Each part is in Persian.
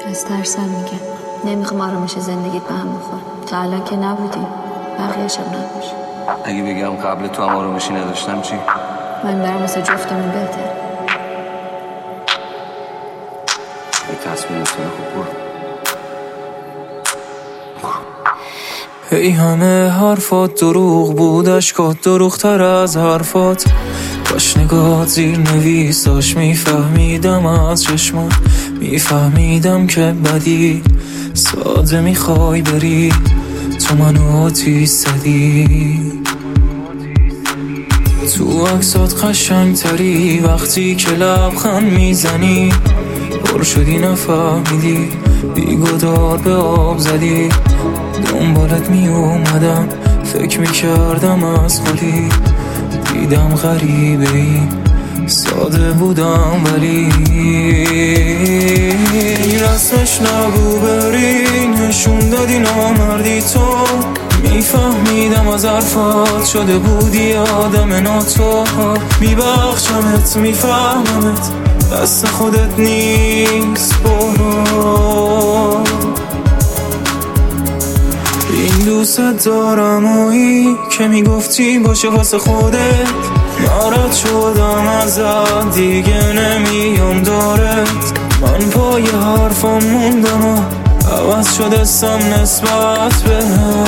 از ترسم میگم نمیخوام آرامش زندگیت به هم بخور. تا الان که نبودیم، بقیه‌شم نباش. اگه بگم قبل تو هم آرامشی نداشتم چی؟ من برام واسه جفتمون بهتر. یه تصمیم می‌گیری خوب برو. هی همه حرفات دروغ بود، اشکات دروغ‌تر از حرفات. باش نگات زیر نویساش میفهمیدم از چشمات، میفهمیدم که بدی ساده میخوای بری، تو منو آتیش زدی. تو عکسات قشنگ تری وقتی که لبخند میزنی، پر شدی نفهمیدی بیگدار به آب زدی. دنبالت می اومدم فکر می کردم از خودی، دیدم غریبه ای ساده بودم ولی رسمش نبو بری، نشون دادی نامردی تو. میفهمیدم از حرفات شده بودی آدم ناتو. میبخشمت میفهممت دست خودت نیست، برو. این دوست دارم اویی که میگفتی باشه واسه خودت، ناراحت شدم ازت دیگه نمیام دارت. من پای حرفم موندم و عوض شده سم نسبت به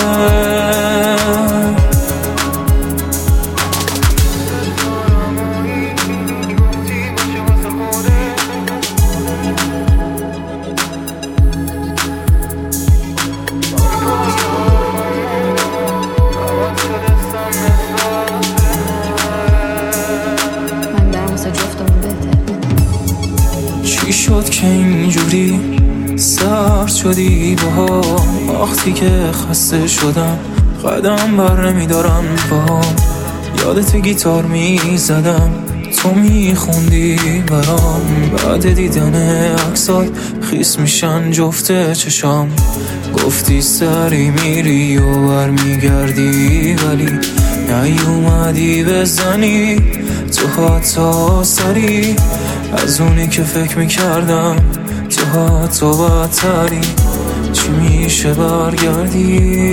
چی شد که اینجوری سرد شدی با وقتی که خسته شدم قدم بر نمیدارم با یادت گیتار میزدم تو میخوندی برام. بعد دیدن عکسات خیس میشن جفت چشام، گفتی سری میری و بر میگردی ولی نیومدی بزنی تو حتی سری از اونی که فکر میکردم. تو حتی بدتری چی میشه برگردی؟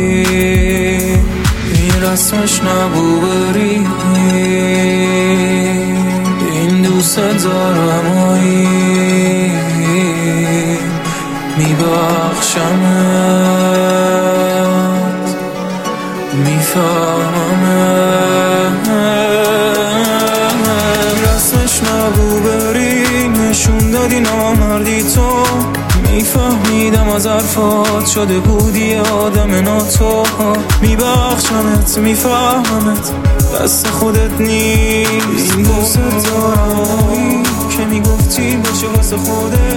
این رسمش نبو بری، این دوست دارم اویی میبخشمت میفهممت. رسمش نبو بری، نشون دادی نامردی تو. میفهمیدم از حرفات شده بودی آدم ناتو. میبخشمت میفهممت دست خودت نیست، این دوست دارم که میگفتی باشه واسه خودت.